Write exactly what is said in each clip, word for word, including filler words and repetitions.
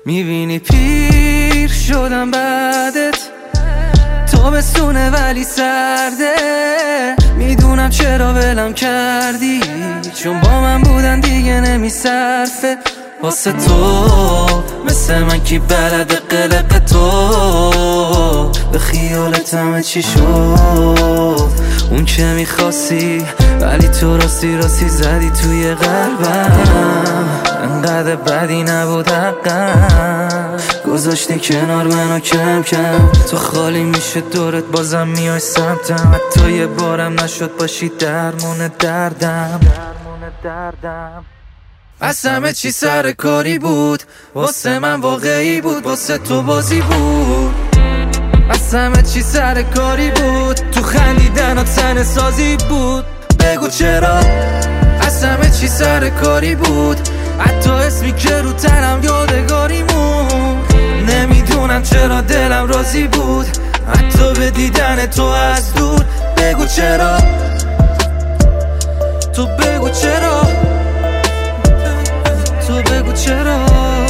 میبینی پیر شدم بعدت، تابستونه ولی سرده. میدونم چرا ولم کردی، چون با من بودن دیگه نمیصرفه. واسه تو مثل من کی بلد قلق تو، به خیالت همه چی شد اون که میخواستی، ولی تو راستی راستی زدی توی قلبم. انقدر بدی نبود حقم، گذاشتی کنار منو کم کم. تو خالی میشه دورت بازم میای سمتم، حتی یه بارم نشد باشی درمون دردم. از همه چی سر کاری بود، واسه من واقعی بود، واسه تو بازی بود. از همه چی سر کاری بود، تو خندیدن و تن سازی بود. بگو چرا؟ از همه چی سر کاری بود، حتی اسمی که رو تنم یادگاری مون. نمیدونم چرا دلم راضی بود، حتی به دیدن تو از دور. بگو چرا؟ تو بگو چرا؟ تو بگو چرا؟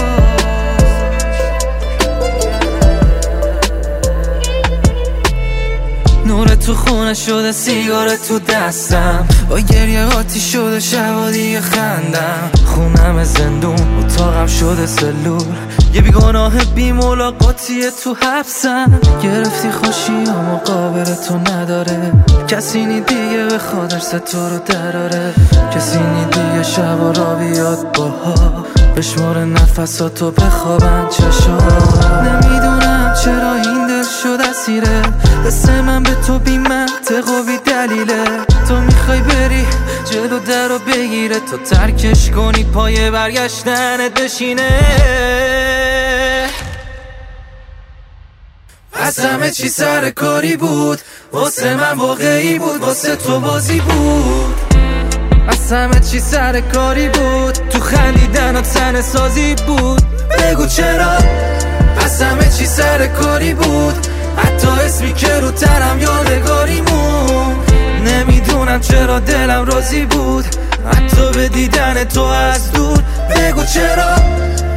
نور تو خونه شده، سیگار تو دستم، با گریه قاطی شده شبا دیگه خندم. خونم زندون، اتاقم شده سلول، یه بیگناه بی ملاقاتیه تو حبسم. گرفتی خوشی و مقابل تو نداره، کسی نی دیگه به خاطرس تو رو دراره. کسی نی دیگه شبا را بیاد باها، بشمار نفساتو بخوابن چشا. نمیدونم چرا این دل شد اسیره، دست من به تو بی منطق و بی دلیله. تو میخوای بری جلو در رو بگیره، تو ترکش کنی پای برگشتنت بشینه. از همه چی سر کاری بود، واسه من واقعی بود، واسه تو بازی بود. از همه چی سر کاری بود، تو خندیدن و تن سازی بود. بگو چرا؟ از همه چی سر کاری بود، حتی اسمی که رو تنم یادگاری مون. نمیدونم چرا دلم راضی بود، حتی به دیدن تو از دور. بگو چرا؟